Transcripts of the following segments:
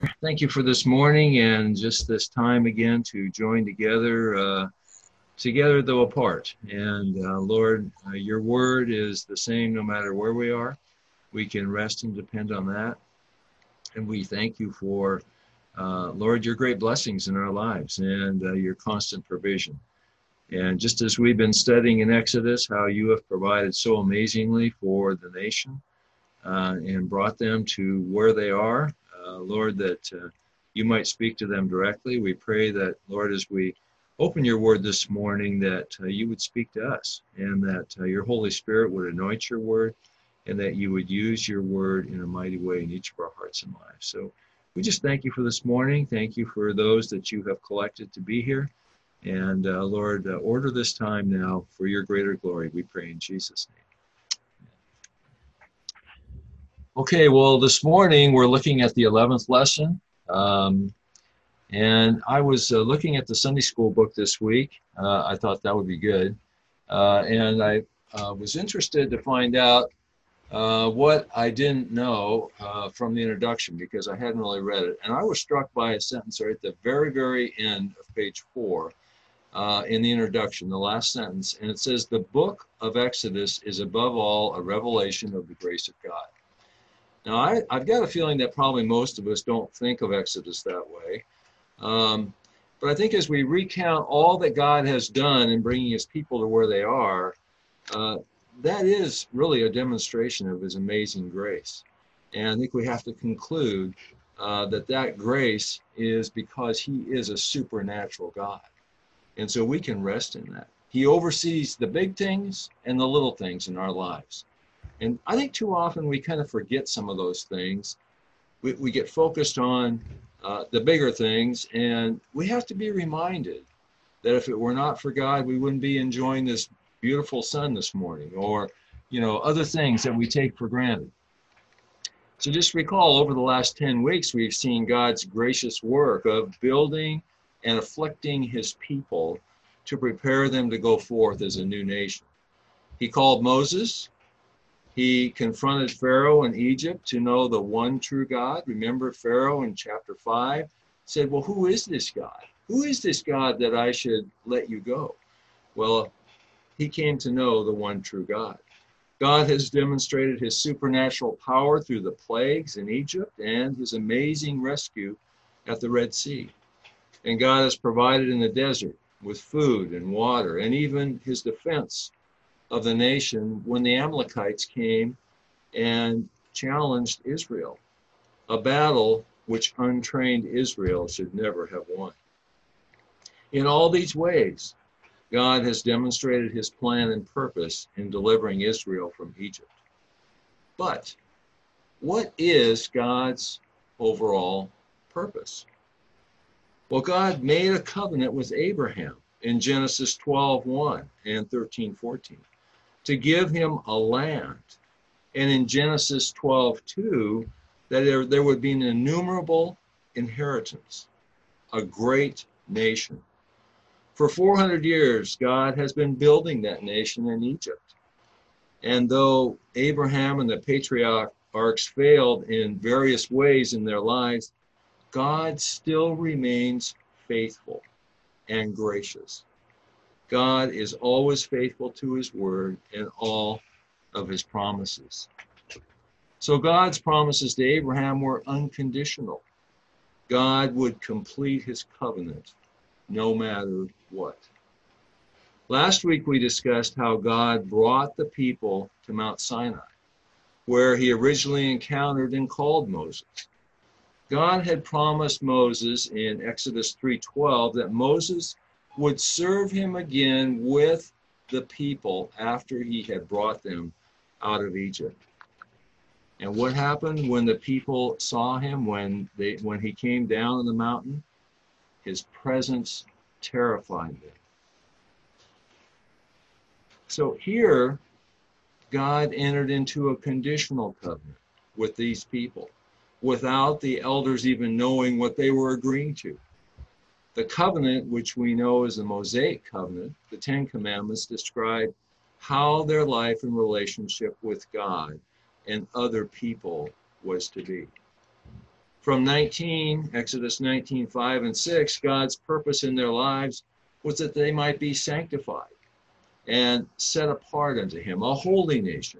Thank you for this morning and just this time again to join together, together though apart. And Lord, your word is the same no matter where we are. We can rest and depend on that. And we thank you for, Lord, your great blessings in our lives and your constant provision. And just as we've been studying in Exodus, how you have provided so amazingly for the nation and brought them to where they are, Lord, that you might speak to them directly. We pray that, Lord, as we open your word this morning, that you would speak to us and that your Holy Spirit would anoint your word and that you would use your word in a mighty way in each of our hearts and lives. So we just thank you for this morning. Thank you for those that you have collected to be here. And Lord, order this time now for your greater glory. We pray in Jesus' name. Okay, well, this morning we're looking at the 11th lesson. Um, and I was looking at the Sunday school book this week. I thought that would be good. And I was interested to find out what I didn't know from the introduction because I hadn't really read it. And I was struck by a sentence right at the very, very end of page 4 in the introduction, the last sentence. And it says, "The book of Exodus is above all a revelation of the grace of God." Now, I've got a feeling that probably most of us don't think of Exodus that way. But I think as we recount all that God has done in bringing his people to where they are, uh, that is really a demonstration of his amazing grace. And I think we have to conclude that grace is because he is a supernatural God. And so we can rest in that. He oversees the big things and the little things in our lives. And I think too often we kind of forget some of those things. We get focused on the bigger things, and we have to be reminded that if it were not for God, we wouldn't be enjoying this beautiful sun this morning, or other things that we take for granted. So just recall, over the last 10 weeks, we've seen God's gracious work of building and afflicting his people to prepare them to go forth as a new nation. He called Moses. He confronted Pharaoh in Egypt to know the one true God. Remember, Pharaoh in chapter 5 said, well, who is this God? Who is this God that I should let you go? Well, he came to know the one true God. God has demonstrated his supernatural power through the plagues in Egypt and his amazing rescue at the Red Sea. And God has provided in the desert with food and water, and even his defense of the nation when the Amalekites came and challenged Israel, a battle which untrained Israel should never have won. In all these ways, God has demonstrated his plan and purpose in delivering Israel from Egypt. But what is God's overall purpose? Well, God made a covenant with Abraham in Genesis 12:1 and 13:14 to give him a land. And in Genesis 12:2, that there would be an innumerable inheritance, a great nation. For 400 years, God has been building that nation in Egypt. And though Abraham and the patriarchs failed in various ways in their lives, God still remains faithful and gracious. God is always faithful to his word and all of his promises. So God's promises to Abraham were unconditional. God would complete his covenant no matter what. Last week we discussed how God brought the people to Mount Sinai, where he originally encountered and called Moses. God had promised Moses in Exodus 3:12 that Moses would serve him again with the people after he had brought them out of Egypt. And what happened when the people saw him, when he came down on the mountain? His presence terrified them. So here, God entered into a conditional covenant with these people without the elders even knowing what they were agreeing to. The covenant, which we know as the Mosaic covenant, the Ten Commandments, describe how their life and relationship with God and other people was to be. From Exodus 19, 5 and 6, God's purpose in their lives was that they might be sanctified and set apart unto him, a holy nation.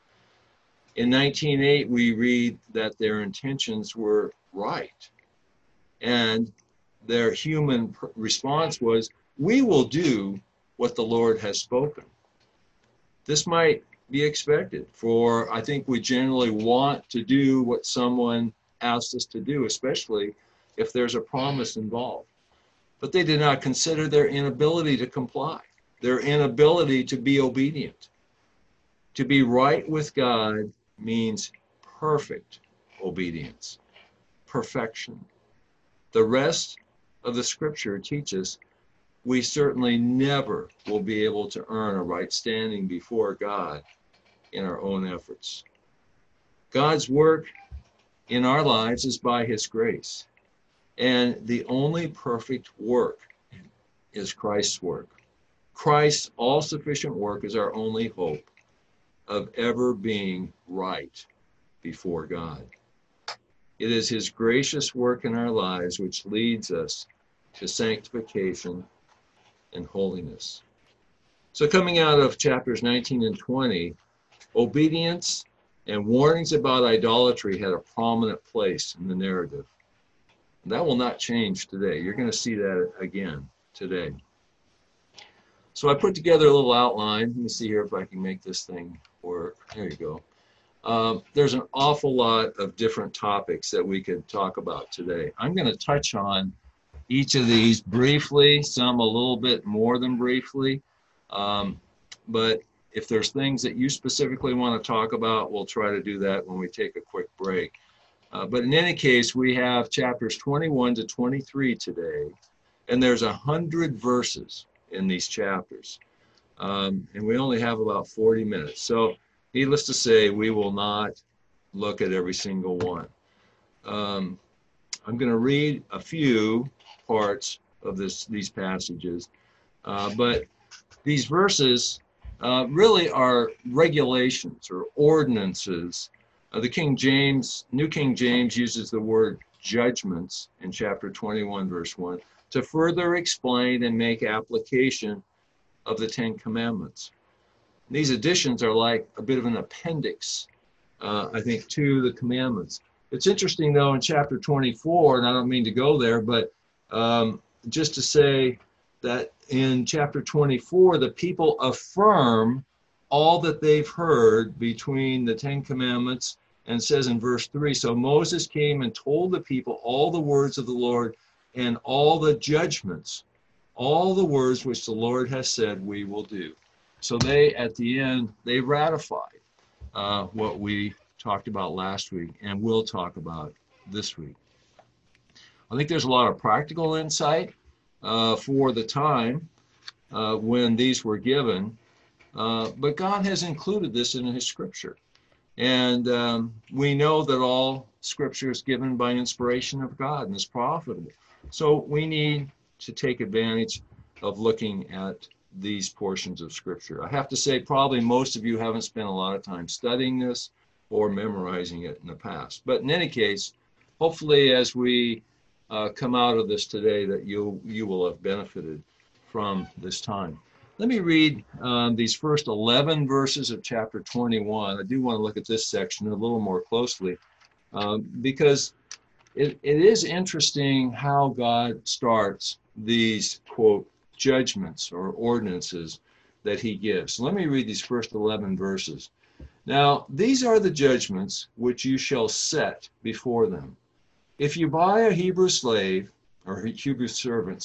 In 19:8, we read that their intentions were right. And their human response was, we will do what the Lord has spoken. This might be expected, for I think we generally want to do what someone asked us to do, especially if there's a promise involved. But they did not consider their inability to comply, their inability to be obedient. To be right with God means perfect obedience, perfection. The rest of the scripture teaches we certainly never will be able to earn a right standing before God in our own efforts. God's work in our lives is by his grace. And the only perfect work is Christ's work. Christ's all-sufficient work is our only hope of ever being right before God. It is his gracious work in our lives which leads us to sanctification and holiness. So coming out of chapters 19 and 20, obedience and warnings about idolatry had a prominent place in the narrative. That will not change today. You're going to see that again today. So I put together a little outline. Let me see here if I can make this thing work. There you go. There's an awful lot of different topics that we could talk about today. I'm going to touch on each of these briefly, some a little bit more than briefly. But if there's things that you specifically want to talk about, we'll try to do that when we take a quick break. But in any case, we have chapters 21 to 23 today, and there's 100 verses in these chapters. And we only have about 40 minutes. So needless to say, we will not look at every single one. I'm going to read a few parts of these passages, but these verses really are regulations or ordinances. The New King James uses the word judgments in chapter 21, verse 1, to further explain and make application of the Ten Commandments. These additions are like a bit of an appendix, I think, to the commandments. It's interesting, though, in chapter 24, and I don't mean to go there, but just to say that in chapter 24, the people affirm all that they've heard between the Ten Commandments, and says in verse 3, so Moses came and told the people all the words of the Lord and all the judgments, all the words which the Lord has said we will do. So they, at the end, they ratified what we talked about last week and will talk about this week. I think there's a lot of practical insight for the time when these were given, but God has included this in his scripture. And we know that all scripture is given by inspiration of God and is profitable. So we need to take advantage of looking at these portions of scripture. I have to say, probably most of you haven't spent a lot of time studying this or memorizing it in the past. But in any case, hopefully as we come out of this today, that you will have benefited from this time. Let me read these first 11 verses of chapter 21. I do want to look at this section a little more closely because it is interesting how God starts these, quote, judgments or ordinances that he gives. So let me read these first 11 verses. Now, these are the judgments which you shall set before them. If you buy a Hebrew slave, or Hebrew servant,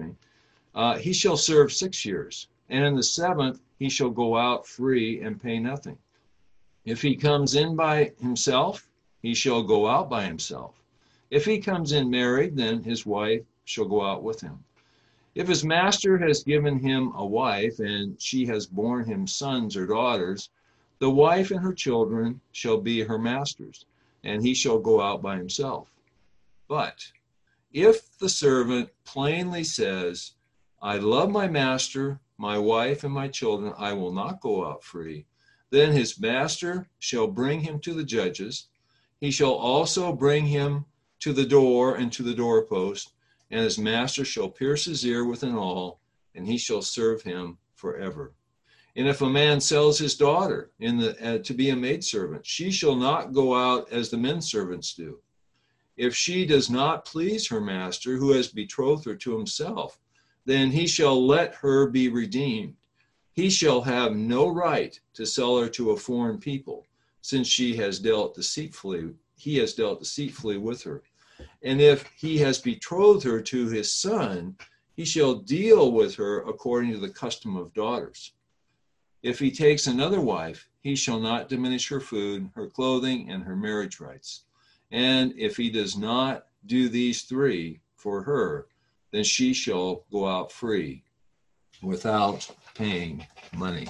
he shall serve 6 years. And in the 7th, he shall go out free and pay nothing. If he comes in by himself, he shall go out by himself. If he comes in married, then his wife shall go out with him. If his master has given him a wife, and she has borne him sons or daughters, the wife and her children shall be her master's, and he shall go out by himself. But if the servant plainly says, I love my master, my wife, and my children, I will not go out free, then his master shall bring him to the judges. He shall also bring him to the door and to the doorpost, and his master shall pierce his ear with an awl, and he shall serve him forever. And if a man sells his daughter to be a maidservant, she shall not go out as the men servants do. If she does not please her master, who has betrothed her to himself, then he shall let her be redeemed. He shall have no right to sell her to a foreign people, since he has dealt deceitfully with her. And if he has betrothed her to his son, he shall deal with her according to the custom of daughters. If he takes another wife, he shall not diminish her food, her clothing, and her marriage rights. And if he does not do these three for her, then she shall go out free without paying money.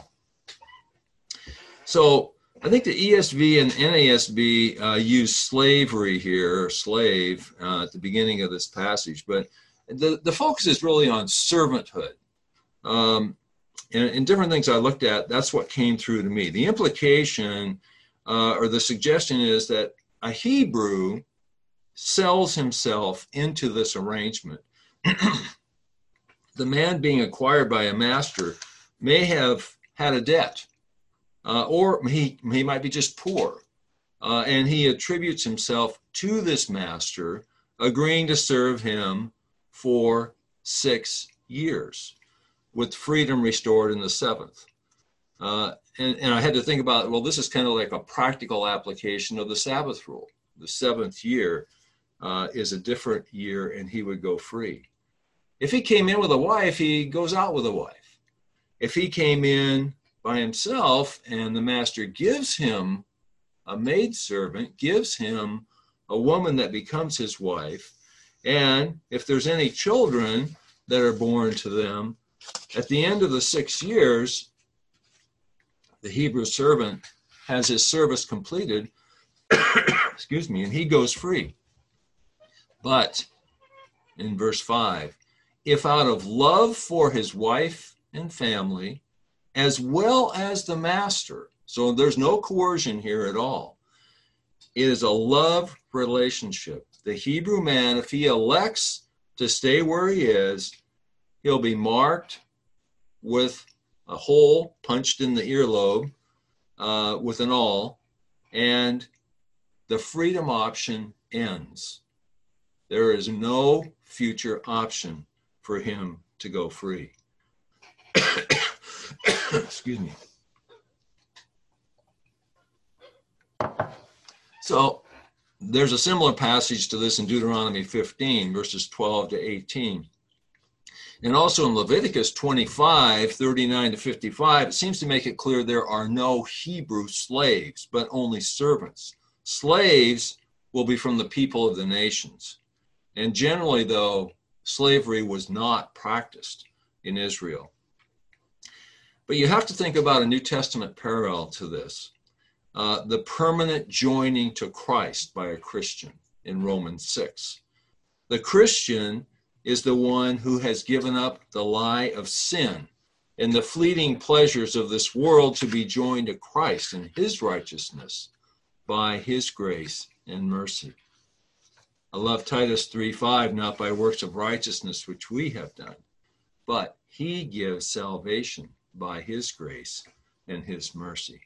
So I think the ESV and NASB use slavery here, or slave, at the beginning of this passage, but the focus is really on servanthood. And different things I looked at, that's what came through to me. The implication or the suggestion is that a Hebrew sells himself into this arrangement. The man being acquired by a master may have had a debt, or he might be just poor, and he attributes himself to this master, agreeing to serve him for 6 years, with freedom restored in the seventh. And I had to think about, well, this is kind of like a practical application of the Sabbath rule. The seventh year is a different year, and he would go free. If he came in with a wife, he goes out with a wife. If he came in by himself and the master gives him a maidservant, gives him a woman that becomes his wife, and if there's any children that are born to them, at the end of the 6 years, the Hebrew servant has his service completed, excuse me, and he goes free. But in verse 5, if out of love for his wife and family, as well as the master, so there's no coercion here at all, it is a love relationship. The Hebrew man, if he elects to stay where he is, he'll be marked with a hole punched in the earlobe with an awl, and the freedom option ends. There is no future option for him to go free. Excuse me. So there's a similar passage to this in Deuteronomy 15, verses 12 to 18. And also in Leviticus 25, 39 to 55, it seems to make it clear there are no Hebrew slaves, but only servants. Slaves will be from the people of the nations. And generally, though, slavery was not practiced in Israel. But you have to think about a New Testament parallel to this. The permanent joining to Christ by a Christian in Romans 6. The Christian is the one who has given up the lie of sin and the fleeting pleasures of this world to be joined to Christ and his righteousness by his grace and mercy. I love Titus 3:5, not by works of righteousness which we have done, but he gives salvation by his grace and his mercy.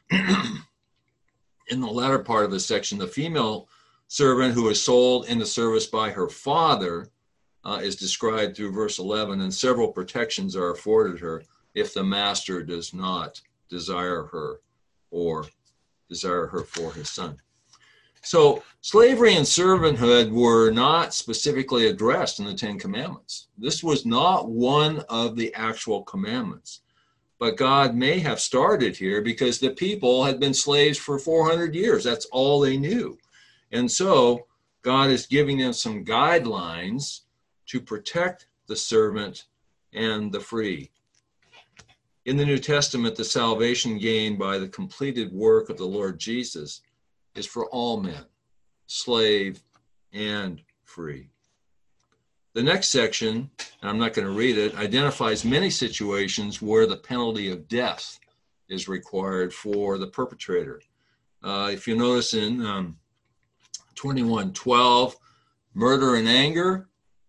In the latter part of the section, the female servant who is sold into service by her father is described through verse 11, and several protections are afforded her if the master does not desire her or desire her for his son. So slavery and servanthood were not specifically addressed in the Ten Commandments. This was not one of the actual commandments. But God may have started here because the people had been slaves for 400 years. That's all they knew. And so God is giving them some guidelines to protect the servant and the free. In the New Testament, the salvation gained by the completed work of the Lord Jesus is for all men, slave and free. The next section, and I'm not going to read it, identifies many situations where the penalty of death is required for the perpetrator. If you notice in 21:12, Murder and anger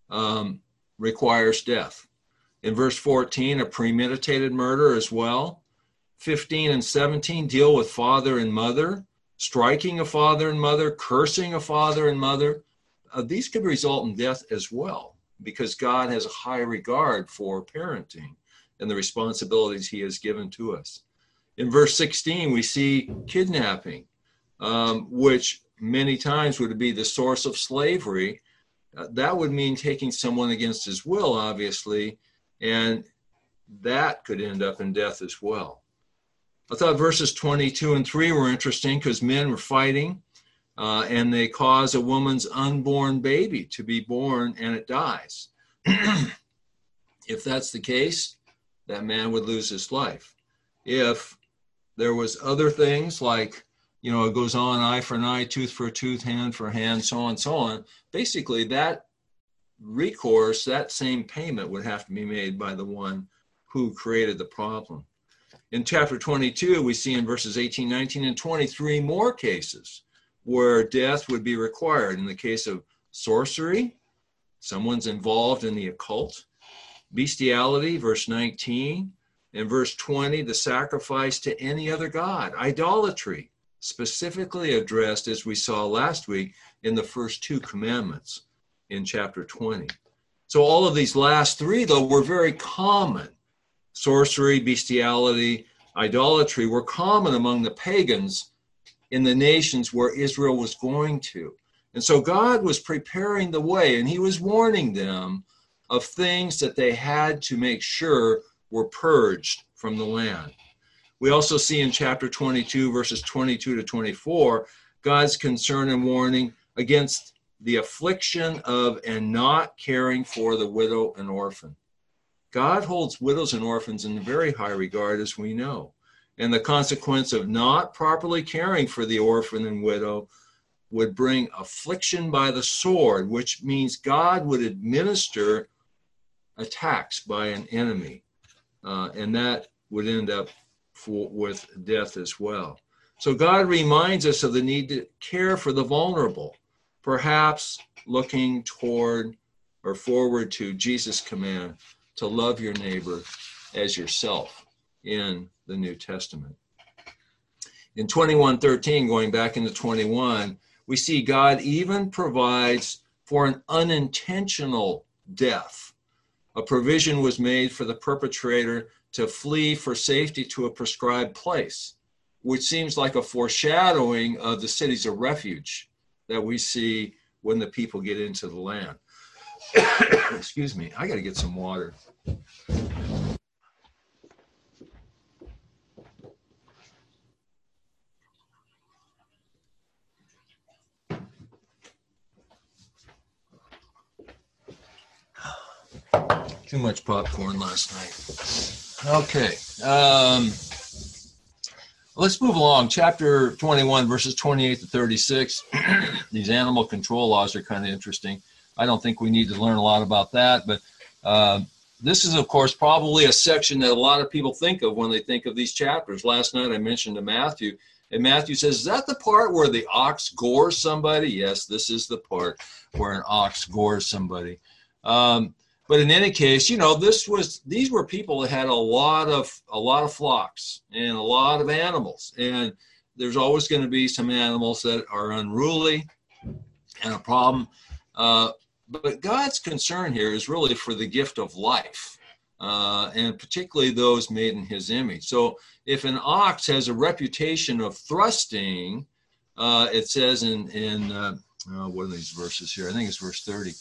requires death. In verse 14, a premeditated murder as well. 15 and 17 deal with father and mother, striking a father and mother, cursing a father and mother. These could result in death as well, because God has a high regard for parenting and the responsibilities he has given to us. In verse 16, we see kidnapping, which many times would be the source of slavery. That would mean taking someone against his will, obviously, and that could end up in death as well. I thought verses 22 and 3 were interesting because men were fighting, and they cause a woman's unborn baby to be born, and it dies. If that's the case, that man would lose his life. If there was other things like, it goes on, eye for an eye, tooth for a tooth, hand for a hand, so on and so on. Basically, that recourse, that same payment would have to be made by the one who created the problem. In chapter 22, we see in verses 18, 19, and 23 more cases where death would be required. In the case of sorcery, someone's involved in the occult. Bestiality, verse 19. In verse 20, the sacrifice to any other god. Idolatry, specifically addressed, as we saw last week, in the first two commandments in chapter 20. So all of these last three, though, were very common. Sorcery, bestiality, idolatry were common among the pagans in the nations where Israel was going to. And so God was preparing the way, and he was warning them of things that they had to make sure were purged from the land. We also see in chapter 22, verses 22 to 24, God's concern and warning against the affliction of and not caring for the widow and orphan. God holds widows and orphans in very high regard, as we know. And the consequence of not properly caring for the orphan and widow would bring affliction by the sword, which means God would administer attacks by an enemy. And that would end up with death as well. So God reminds us of the need to care for the vulnerable, perhaps looking toward or forward to Jesus' command to love your neighbor as yourself in the New Testament. In 21:13, going back into 21, we see God even provides for an unintentional death. A provision was made for the perpetrator to flee for safety to a prescribed place, which seems like a foreshadowing of the cities of refuge that we see when the people get into the land. Excuse me, I got to get some water. Too much popcorn last night. Okay. Let's move along. Chapter 21, verses 28 to 36. These animal control laws are kind of interesting. I don't think we need to learn a lot about that, but this is, of course, probably a section that a lot of people think of when they think of these chapters. Last night I mentioned to Matthew, and Matthew says, is that the part where the ox gores somebody? Yes, this is the part where an ox gores somebody. But in any case, these were people that had a lot of flocks and a lot of animals, and there's always going to be some animals that are unruly and a problem. But God's concern here is really for the gift of life, and particularly those made in his image. So if an ox has a reputation of thrusting, it says in one of these verses here, I think it's verse 30,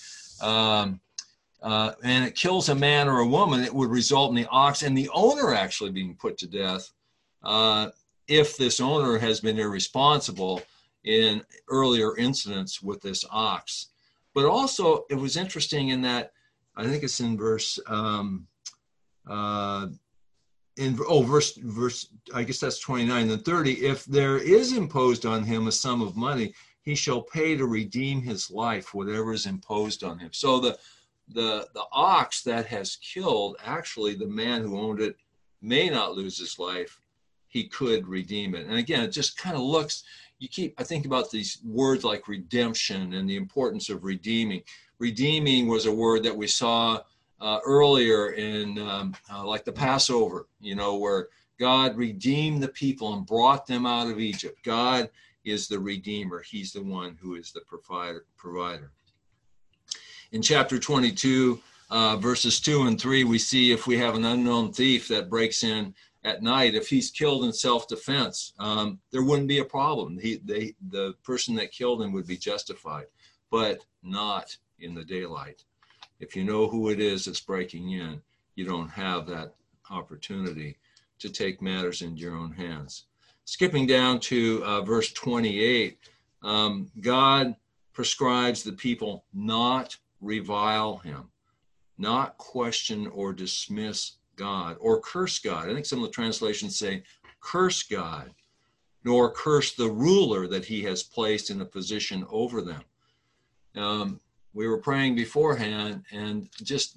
and it kills a man or a woman, it would result in the ox and the owner actually being put to death if this owner has been irresponsible in earlier incidents with this ox. But also, it was interesting in that, I think it's in verse, verse, I guess that's 29 and 30. If there is imposed on him a sum of money, he shall pay to redeem his life, whatever is imposed on him. So the ox that has killed, actually the man who owned it may not lose his life. He could redeem it. And again, it just kind of looks, I think about these words like redemption and the importance of redeeming. Redeeming was a word that we saw earlier in like the Passover, where God redeemed the people and brought them out of Egypt. God is the Redeemer. He's the one who is the provider. In chapter 22, verses 2 and 3, we see if we have an unknown thief that breaks in at night, if he's killed in self-defense, there wouldn't be a problem. The person that killed him would be justified, but not in the daylight. If you know who it is that's breaking in, you don't have that opportunity to take matters into your own hands. Skipping down to verse 28, God prescribes the people not revile him, not question or dismiss God or curse God. I think some of the translations say curse God, nor curse the ruler that he has placed in a position over them. We were praying beforehand, and just,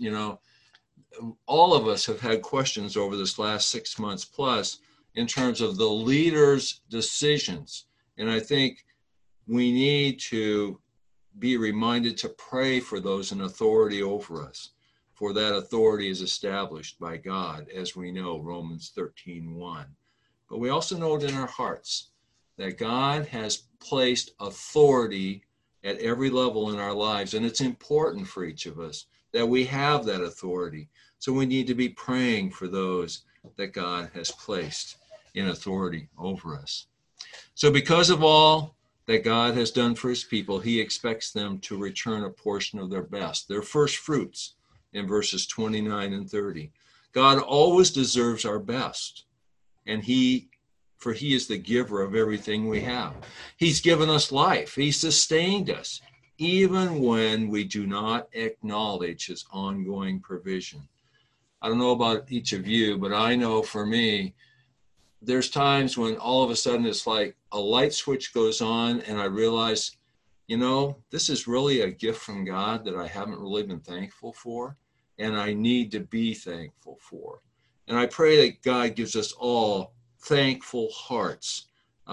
all of us have had questions over this last 6 months plus in terms of the leaders' decisions. And I think we need to be reminded to pray for those in authority over us, for that authority is established by God, as we know, Romans 13:1. But we also know it in our hearts that God has placed authority at every level in our lives, and it's important for each of us that we have that authority. So we need to be praying for those that God has placed in authority over us. So because of all that God has done for his people, he expects them to return a portion of their best, their first fruits, in verses 29 and 30. God always deserves our best, and for he is the giver of everything we have. He's given us life. He sustained us, even when we do not acknowledge his ongoing provision. I don't know about each of you, but I know for me, there's times when all of a sudden it's like a light switch goes on and I realize, this is really a gift from God that I haven't really been thankful for, and I need to be thankful for. And I pray that God gives us all thankful hearts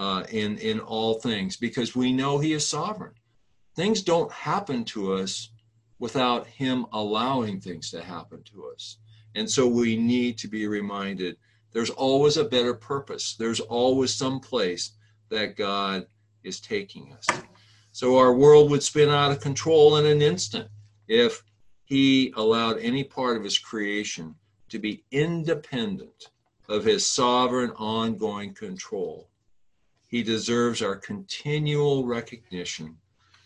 in all things, because we know he is sovereign. Things don't happen to us without him allowing things to happen to us. And so we need to be reminded there's always a better purpose. There's always some place that God is taking us. So our world would spin out of control in an instant if he allowed any part of his creation to be independent of his sovereign ongoing control. He deserves our continual recognition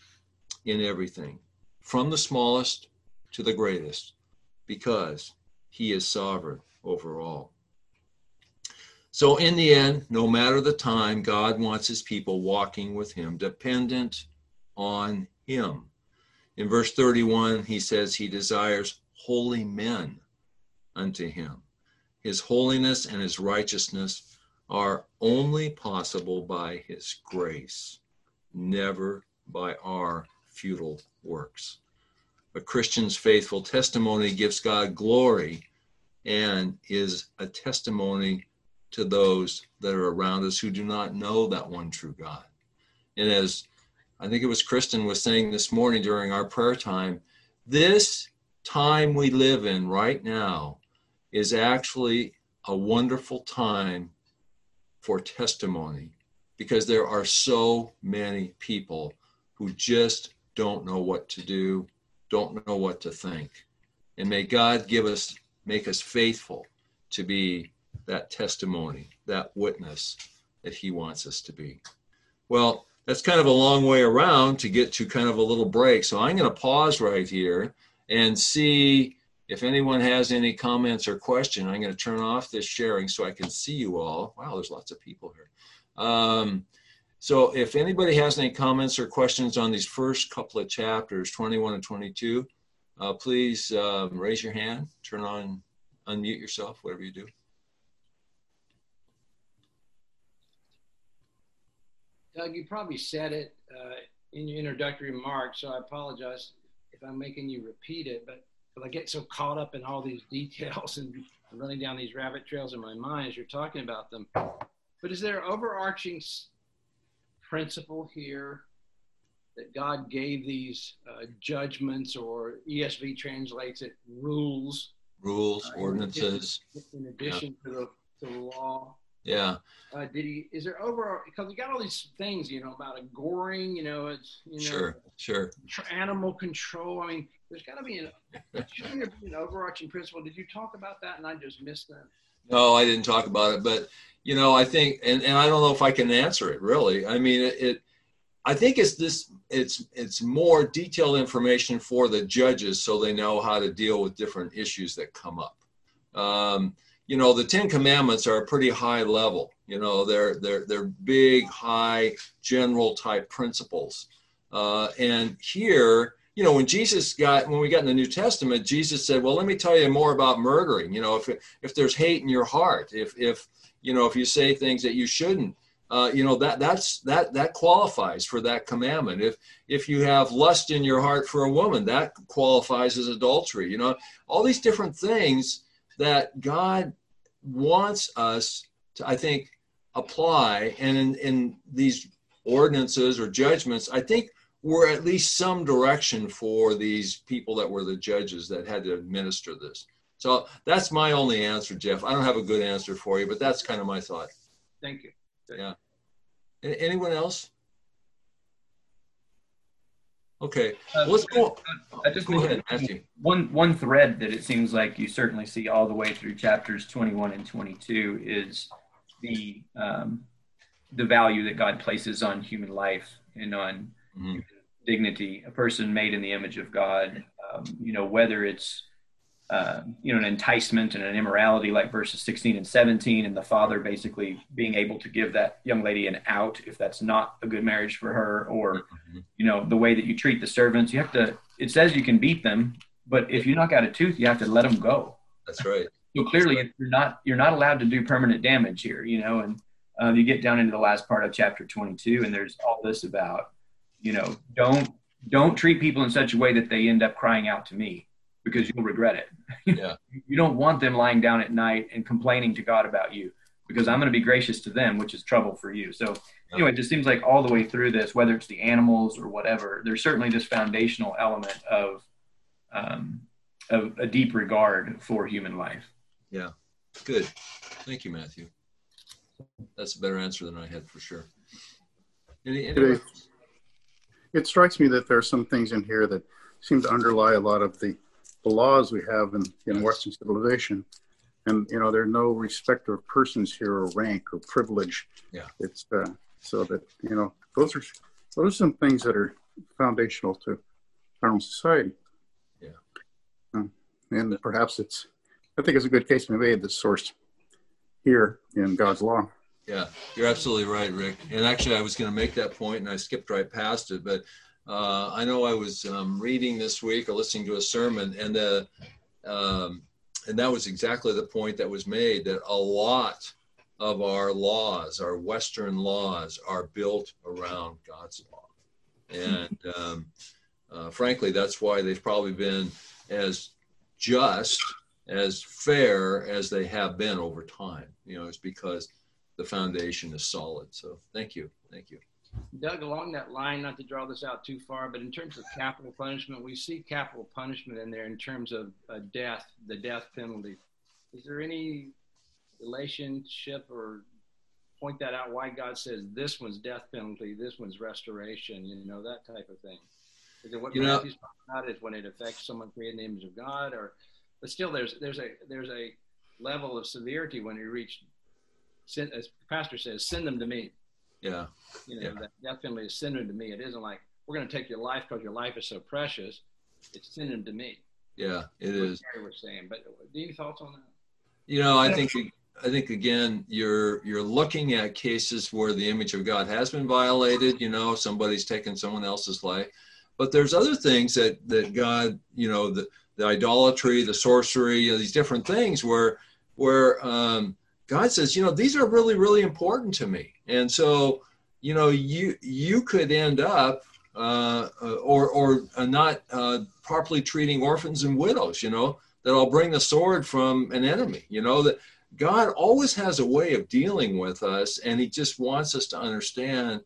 in everything, from the smallest to the greatest, because he is sovereign over all. So in the end, no matter the time, God wants his people walking with him, dependent on him. In verse 31, he says he desires holy men unto him. His holiness and his righteousness are only possible by his grace, never by our futile works. A Christian's faithful testimony gives God glory and is a testimony to those that are around us who do not know that one true God. And as I think it was Kristen was saying this morning during our prayer time, this time we live in right now is actually a wonderful time for testimony, because there are so many people who just don't know what to do, don't know what to think. And may God make us faithful to be that testimony, that witness that he wants us to be. Well, that's kind of a long way around to get to kind of a little break. So I'm going to pause right here and see if anyone has any comments or question. I'm going to turn off this sharing so I can see you all. Wow, there's lots of people here. So if anybody has any comments or questions on these first couple of chapters, 21 and 22, please raise your hand, unmute yourself, whatever you do. Doug, you probably said it in your introductory remarks, so I apologize if I'm making you repeat it, but I get so caught up in all these details and running down these rabbit trails in my mind as you're talking about them. But is there overarching principle here that God gave these judgments, or ESV translates it rules, ordinances, in addition to the law? Yeah. Is there overall, because you got all these things, about goring, it's, Sure. Animal control. I mean, there's got to be shouldn't there be an overarching principle? Did you talk about that and I just missed that? No, I didn't talk about it, but, I think, and I don't know if I can answer it really. I mean, I think it's more detailed information for the judges so they know how to deal with different issues that come up. The Ten Commandments are a pretty high level. They're big, high, general type principles. And here, when we got in the New Testament, Jesus said, well, let me tell you more about murdering. If there's hate in your heart, if you say things that you shouldn't, that qualifies for that commandment. If you have lust in your heart for a woman, that qualifies as adultery. All these different things that God wants us to, I think, apply. And in these ordinances or judgments, I think were at least some direction for these people that were the judges that had to administer this. So that's my only answer, Jeff. I don't have a good answer for you, but that's kind of my thought. Thank you. Yeah. Anyone else? Okay. Let's go. I just go ahead, Matthew. One thread that it seems like you certainly see all the way through chapters 21 and 22 is the value that God places on human life and on dignity. A person made in the image of God, whether it's an enticement and an immorality like verses 16 and 17, and the father basically being able to give that young lady an out if that's not a good marriage for her, or the way that you treat the servants. It says you can beat them, but if you knock out a tooth, you have to let them go. That's right. So clearly you're not allowed to do permanent damage here, and you get down into the last part of chapter 22, and there's all this about, don't treat people in such a way that they end up crying out to me, because you'll regret it. Yeah. You don't want them lying down at night and complaining to God about you, because I'm going to be gracious to them, which is trouble for you. So anyway, it just seems like all the way through this, whether it's the animals or whatever, there's certainly this foundational element of a deep regard for human life. Yeah. Good. Thank you, Matthew. That's a better answer than I had for sure. It strikes me that there are some things in here that seem to underlie a lot of the laws we have in Western civilization. And, there are no respect of persons here, or rank or privilege. Yeah. It's so that, those are some things that are foundational to our society. Yeah. And perhaps I think it's a good case to be made that's sourced here in God's law. Yeah, you're absolutely right, Rick. And actually, I was going to make that point, and I skipped right past it. But I know I was reading this week or listening to a sermon, and that was exactly the point that was made, that a lot of our laws, our Western laws, are built around God's law. And frankly, that's why they've probably been as just, as fair as they have been over time. It's because the foundation is solid. So thank you. Doug, along that line, not to draw this out too far, but in terms of capital punishment, we see capital punishment in there in terms of death, the death penalty. Is there any relationship, or point that out, why God says this one's death penalty, this one's restoration, that type of thing? Is it what Matthew's talking about is when it affects someone created in the image of God, but still there's a level of severity when you reach, as the pastor says, send them to me. Yeah. That death penalty is send them to me. It isn't like, we're going to take your life because your life is so precious. It's send them to me. Yeah, it is. We're saying, but any thoughts on that? I think again, you're looking at cases where the image of God has been violated. Somebody's taken someone else's life, but there's other things that God, the idolatry, the sorcery, these different things where God says, these are really, really important to me. And so, you could end up or not properly treating orphans and widows, that I'll bring the sword from an enemy, that God always has a way of dealing with us. And he just wants us to understand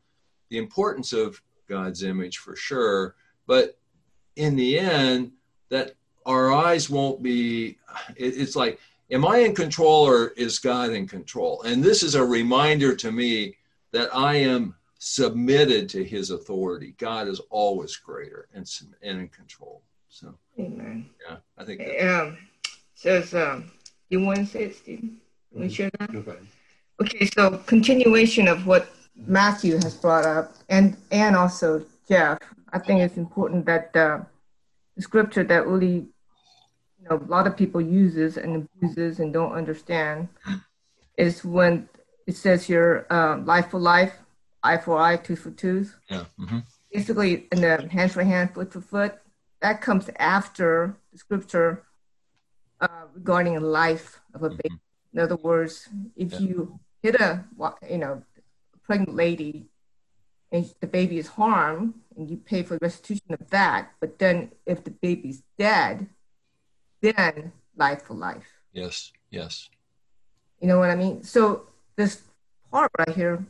the importance of God's image for sure. But in the end, that our eyes won't be, it's like, am I in control or is God in control? And this is a reminder to me that I am submitted to his authority. God is always greater and in control. So, amen. Yeah, I think says, you want to say it, Stephen? You want to share that? Okay. Okay, so continuation of what Matthew has brought up, and also Jeff. I think it's important that the scripture that really, a lot of people uses and abuses and don't understand is when it says here, life for life, eye for eye, tooth for tooth. Yeah. Mm-hmm. Basically, in the hand for hand, foot for foot, that comes after the scripture regarding the life of a baby. In other words, if you hit a pregnant lady and the baby is harmed, and you pay for restitution of that, but then if the baby's dead, then life for life. Yes. Yes. You know what I mean? So this part right here,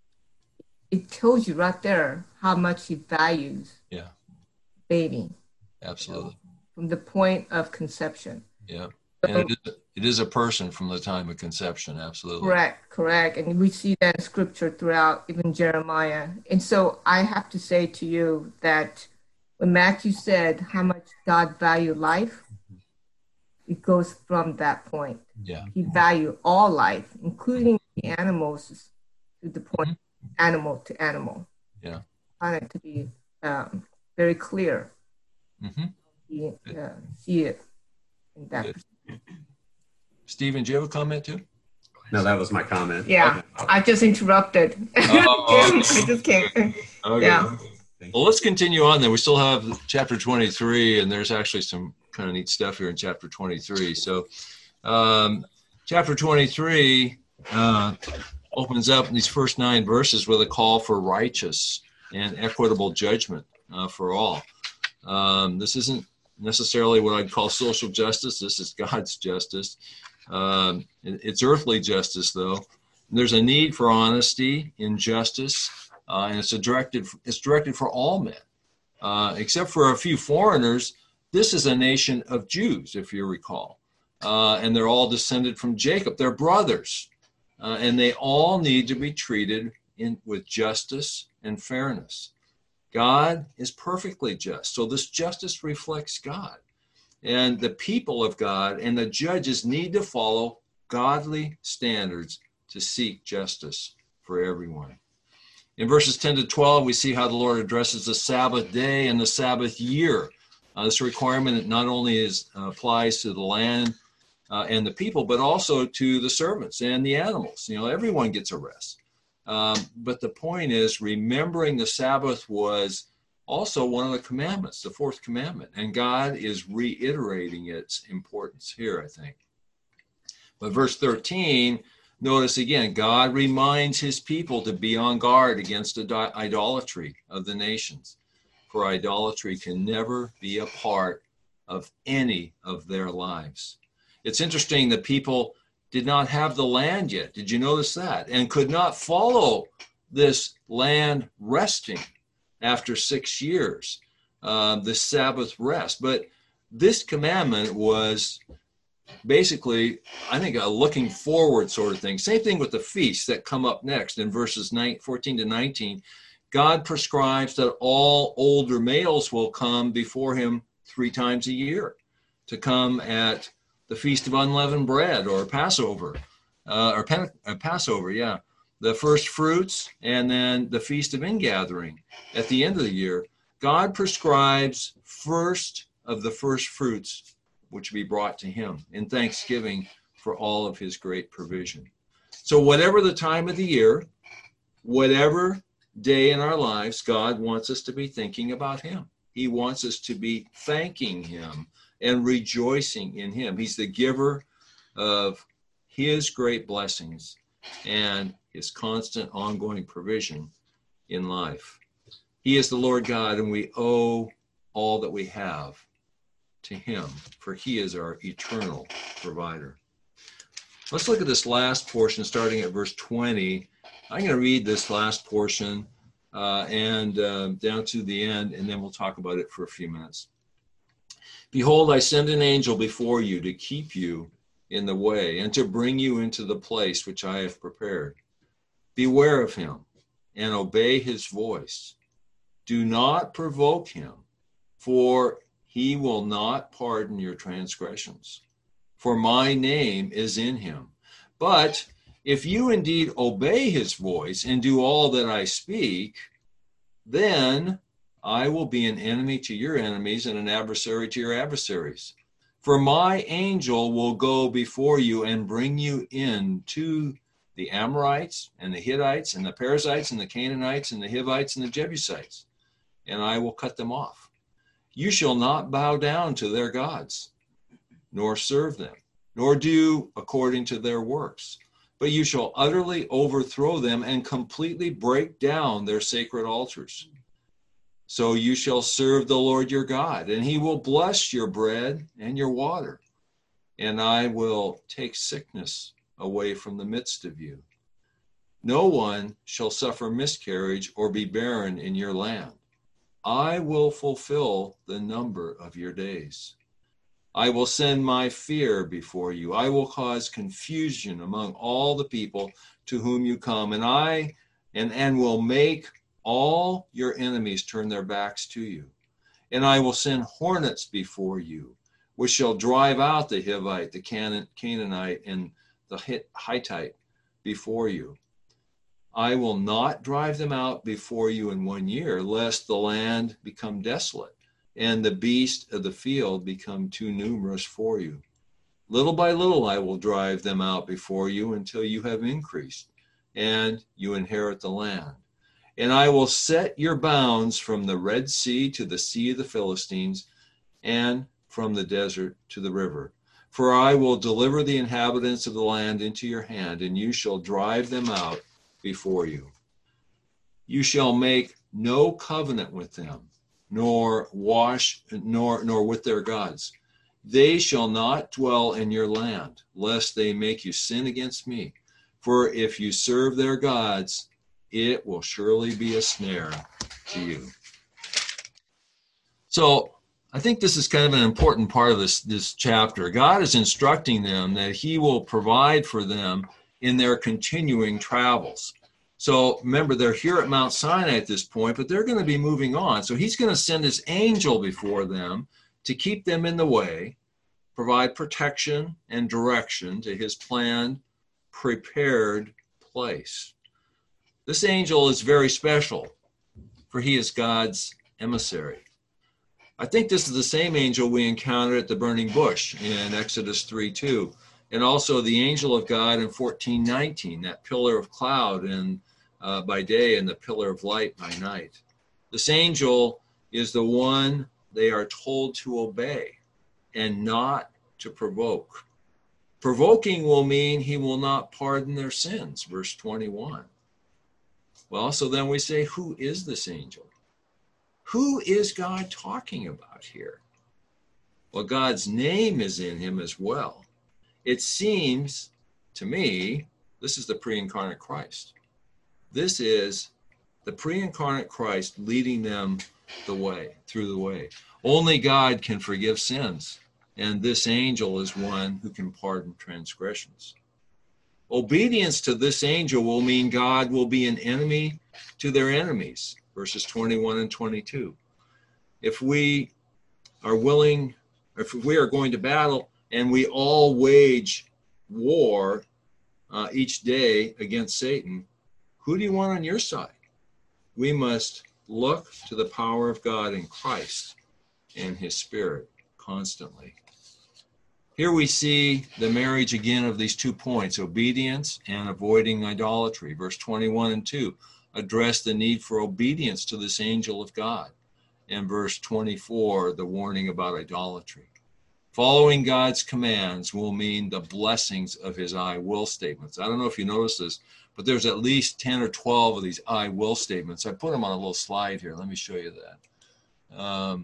it tells you right there how much he values baby. Absolutely. From the point of conception. Yeah. So, And it is a person from the time of conception. Absolutely. Correct. And we see that in scripture throughout, even Jeremiah. And so I have to say to you that when Matthew said how much God valued life, it goes from that point. Yeah. He valued all life, including the animals, to the point animal to animal. Yeah. I want it to be very clear. Mm-hmm. See it in that perspective. Stephen, do you have a comment too? No, that was my comment. Yeah, Okay. I just interrupted. I just can't. Okay. Yeah. Well, let's continue on then. We still have chapter 23, and there's actually some kind of neat stuff here in chapter 23. So chapter 23 opens up in these first 9 verses with a call for righteous and equitable judgment for all. This isn't necessarily what I'd call social justice. This is God's justice. It's earthly justice, though. There's a need for honesty in justice, and it's directed for all men, except for a few foreigners. This is a nation of Jews, if you recall, and they're all descended from Jacob. They're brothers, and they all need to be treated with justice and fairness. God is perfectly just, so this justice reflects God. And the people of God and the judges need to follow godly standards to seek justice for everyone. In verses 10 to 12, we see how the Lord addresses the Sabbath day and the Sabbath year. This requirement not only applies to the land and the people, but also to the servants and the animals. Everyone gets a rest. But the point is, remembering the Sabbath was also one of the commandments, the 4th commandment, and God is reiterating its importance here, I think. But verse 13, notice again, God reminds his people to be on guard against idolatry of the nations, for idolatry can never be a part of any of their lives. It's interesting that people did not have the land yet. Did you notice that? And could not follow this land resting after 6 years, the Sabbath rest. But this commandment was basically, I think, a looking forward sort of thing. Same thing with the feasts that come up next in verses 14 to 19. God prescribes that all older males will come before him 3 times a year to come at the Feast of Unleavened Bread, or Passover, Passover, the first fruits, and then the Feast of Ingathering at the end of the year. God prescribes first of the first fruits, which be brought to him in thanksgiving for all of his great provision. So whatever the time of the year, whatever day in our lives, God wants us to be thinking about him. He wants us to be thanking him and rejoicing in him. He's the giver of his great blessings and his constant ongoing provision in life. He is the Lord God, and we owe all that we have to him, for he is our eternal provider. Let's look at this last portion starting at verse 20. I'm going to read this last portion and down to the end, and then we'll talk about it for a few minutes. Behold, I send an angel before you to keep you in the way and to bring you into the place which I have prepared. Beware of him and obey his voice. Do not provoke him, for he will not pardon your transgressions. For my name is in him. But if you indeed obey his voice and do all that I speak, then I will be an enemy to your enemies and an adversary to your adversaries. For my angel will go before you and bring you in to the Amorites and the Hittites and the Perizzites and the Canaanites and the Hivites and the Jebusites, and I will cut them off. You shall not bow down to their gods, nor serve them, nor do according to their works, but you shall utterly overthrow them and completely break down their sacred altars. So you shall serve the Lord your God, and he will bless your bread and your water, and I will take sickness away from the midst of you. No one shall suffer miscarriage or be barren in your land. I will fulfill the number of your days. I will send my fear before you. I will cause confusion among all the people to whom you come, and will make all your enemies turn their backs to you. And I will send hornets before you, which shall drive out the Hivite, the Canaanite, and the Hittite before you. I will not drive them out before you in 1 year, lest the land become desolate and the beasts of the field become too numerous for you. Little by little I will drive them out before you until you have increased and you inherit the land. And I will set your bounds from the Red Sea to the Sea of the Philistines, and from the desert to the river. For I will deliver the inhabitants of the land into your hand, and you shall drive them out before you. You shall make no covenant with them, nor with their gods. They shall not dwell in your land, lest they make you sin against me. For if you serve their gods, it will surely be a snare to you. So I think this is kind of an important part of this chapter. God is instructing them that he will provide for them in their continuing travels. So remember, they're here at Mount Sinai at this point, but they're going to be moving on. So he's going to send his angel before them to keep them in the way, provide protection and direction to his planned, prepared place. This angel is very special, for he is God's emissary. I think this is the same angel we encountered at the burning bush in Exodus 3:2, and also the angel of God in 14:19, that pillar of cloud by day and the pillar of light by night. This angel is the one they are told to obey and not to provoke. Provoking will mean he will not pardon their sins, verse 21. Well, so then we say, who is this angel? Who is God talking about here? Well, God's name is in him as well. It seems to me, this is the pre-incarnate Christ. This is the pre-incarnate Christ leading them through the way. Only God can forgive sins, and this angel is one who can pardon transgressions. Obedience to this angel will mean God will be an enemy to their enemies, verses 21 and 22. If we are going to battle and we all wage war each day against Satan, who do you want on your side? We must look to the power of God in Christ and his Spirit constantly. Here we see the marriage again of these 2 points, obedience and avoiding idolatry. Verse 21 and 2 address the need for obedience to this angel of God. And verse 24, the warning about idolatry. Following God's commands will mean the blessings of his I will statements. I don't know if you notice this, but there's at least 10 or 12 of these I will statements. I put them on a little slide here. Let me show you that.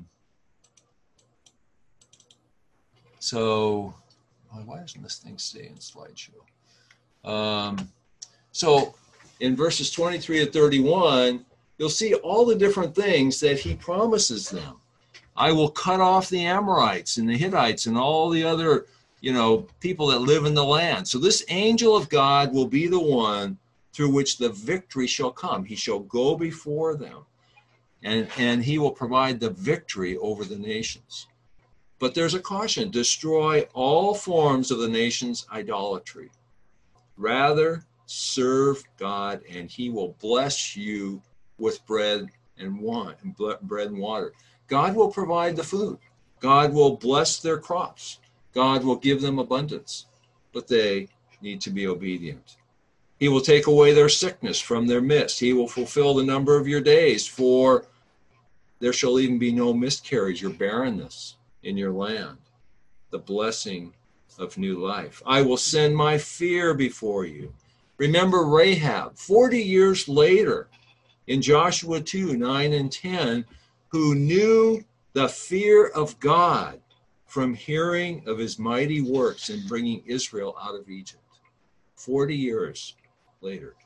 So why doesn't this thing stay in slideshow? So in verses 23 to 31, you'll see all the different things that he promises them. I will cut off the Amorites and the Hittites and all the other, people that live in the land. So this angel of God will be the one through which the victory shall come. He shall go before them, and he will provide the victory over the nations. But there's a caution: destroy all forms of the nation's idolatry. Rather, serve God, and he will bless you with bread and water. God will provide the food. God will bless their crops. God will give them abundance, but they need to be obedient. He will take away their sickness from their midst. He will fulfill the number of your days, for there shall even be no miscarriage or barrenness in your land. The blessing of new life. I will send my fear before you. Remember Rahab, 40 years later, in Joshua 2, 9 and 10, who knew the fear of God from hearing of his mighty works in bringing Israel out of Egypt. 40 years later.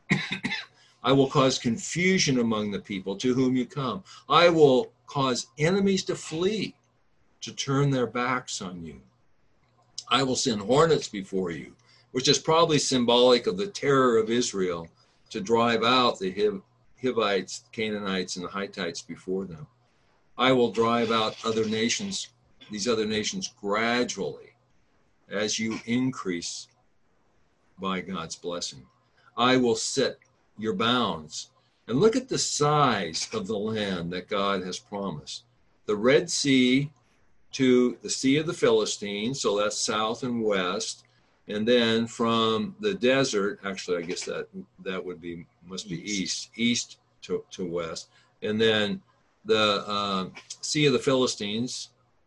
I will cause confusion among the people to whom you come. I will cause enemies to flee, to turn their backs on you. I will send hornets before you, which is probably symbolic of the terror of Israel, to drive out the Hivites, Canaanites, and the Hittites before them. I will drive out these other nations gradually as you increase by God's blessing. I will set your bounds. And look at the size of the land that God has promised. The Red Sea to the Sea of the Philistines, so that's south and west. And then from the desert, actually, I guess that must be east to west. And then the Sea of the Philistines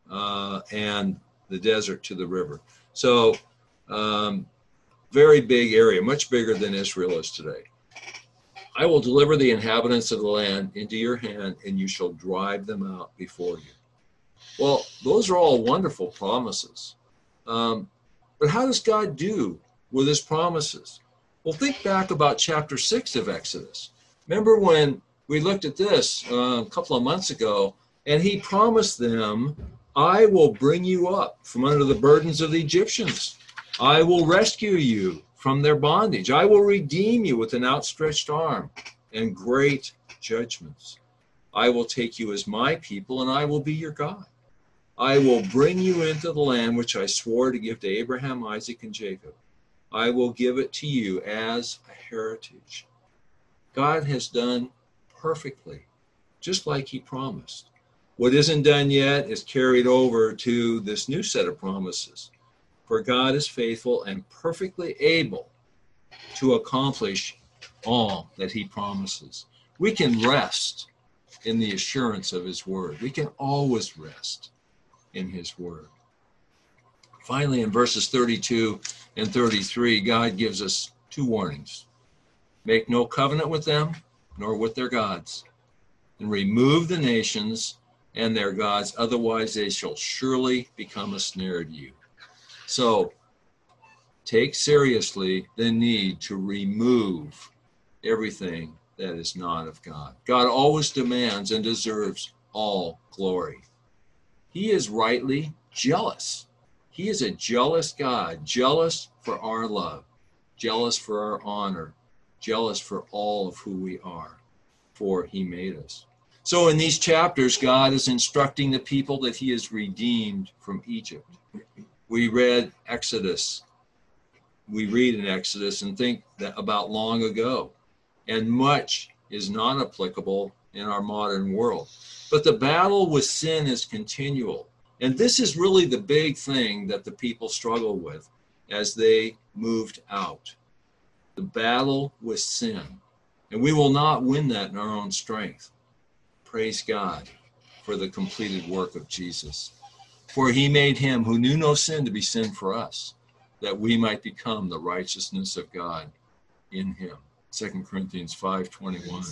and the desert to the river. So very big area, much bigger than Israel is today. I will deliver the inhabitants of the land into your hand, and you shall drive them out before you. Well, those are all wonderful promises. But how does God do with his promises? Well, think back about chapter 6 of Exodus. Remember when we looked at this a couple of months ago, and he promised them, I will bring you up from under the burdens of the Egyptians. I will rescue you from their bondage. I will redeem you with an outstretched arm and great judgments. I will take you as my people, and I will be your God. I will bring you into the land which I swore to give to Abraham, Isaac, and Jacob. I will give it to you as a heritage. God has done perfectly, just like he promised. What isn't done yet is carried over to this new set of promises. For God is faithful and perfectly able to accomplish all that he promises. We can rest in the assurance of his word. We can always rest in his word. Finally, in verses 32 and 33, God gives us two warnings. Make no covenant with them, nor with their gods, and remove the nations and their gods, otherwise they shall surely become a snare to you. So, take seriously the need to remove everything that is not of God. God always demands and deserves all glory. He is rightly jealous. He is a jealous God, jealous for our love, jealous for our honor, jealous for all of who we are, for he made us. So in these chapters, God is instructing the people that he has redeemed from Egypt. We read Exodus. We read in Exodus and think about long ago. And much is not applicable in our modern world. But the battle with sin is continual. And this is really the big thing that the people struggle with as they moved out. The battle with sin. And we will not win that in our own strength. Praise God for the completed work of Jesus. For he made him who knew no sin to be sin for us, that we might become the righteousness of God in him. 2 Corinthians 5:21.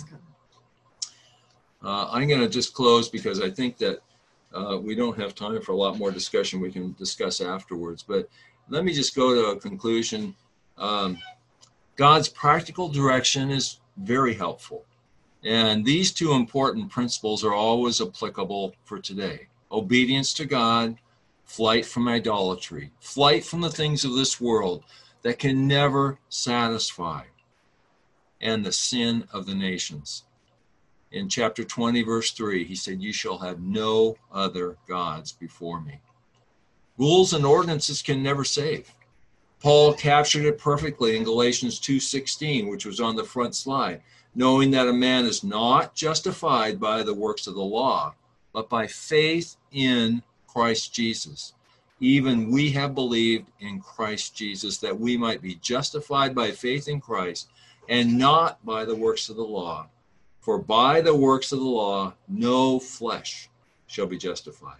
I'm going to just close because I think that we don't have time for a lot more discussion we can discuss afterwards. But let me just go to a conclusion. God's practical direction is very helpful. And these two important principles are always applicable for today. Obedience to God, flight from idolatry, flight from the things of this world that can never satisfy, and the sin of the nations. In chapter 20, verse 3, he said, "You shall have no other gods before me." Rules and ordinances can never save. Paul captured it perfectly in Galatians 2:16, which was on the front slide, knowing that a man is not justified by the works of the law, but by faith in Christ Jesus. Even we have believed in Christ Jesus, that we might be justified by faith in Christ, and not by the works of the law. For by the works of the law, no flesh shall be justified.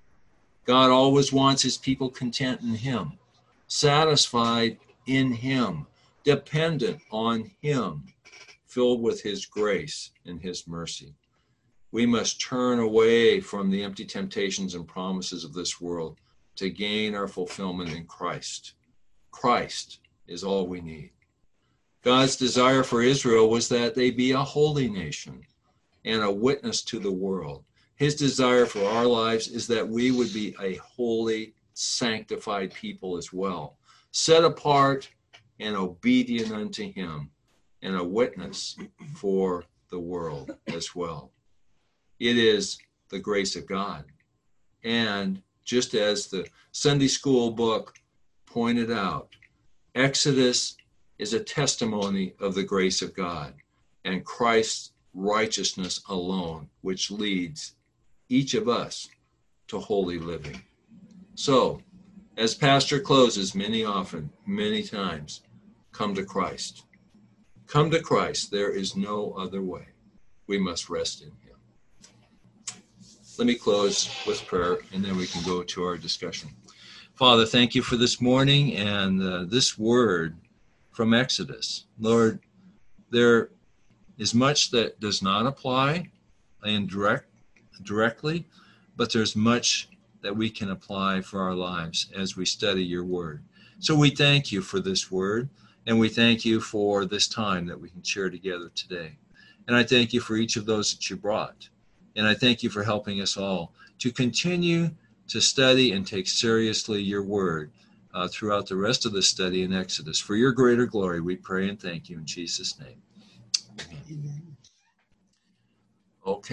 God always wants his people content in him, satisfied in him, dependent on him, filled with his grace and his mercy. We must turn away from the empty temptations and promises of this world to gain our fulfillment in Christ. Christ is all we need. God's desire for Israel was that they be a holy nation and a witness to the world. His desire for our lives is that we would be a holy, sanctified people as well, set apart and obedient unto him, and a witness for the world as well. It is the grace of God. And just as the Sunday school book pointed out, Exodus is a testimony of the grace of God and Christ's righteousness alone, which leads each of us to holy living. So, as Pastor closes many times, come to Christ. Come to Christ. There is no other way. We must rest in him. Let me close with prayer, and then we can go to our discussion. Father, thank you for this morning and this word from Exodus. Lord, there is much that does not apply directly, but there's much that we can apply for our lives as we study your word. So we thank you for this word, and we thank you for this time that we can share together today. And I thank you for each of those that you brought. And I thank you for helping us all to continue to study and take seriously your word throughout the rest of the study in Exodus. For your greater glory, we pray and thank you in Jesus' name. Amen. Okay.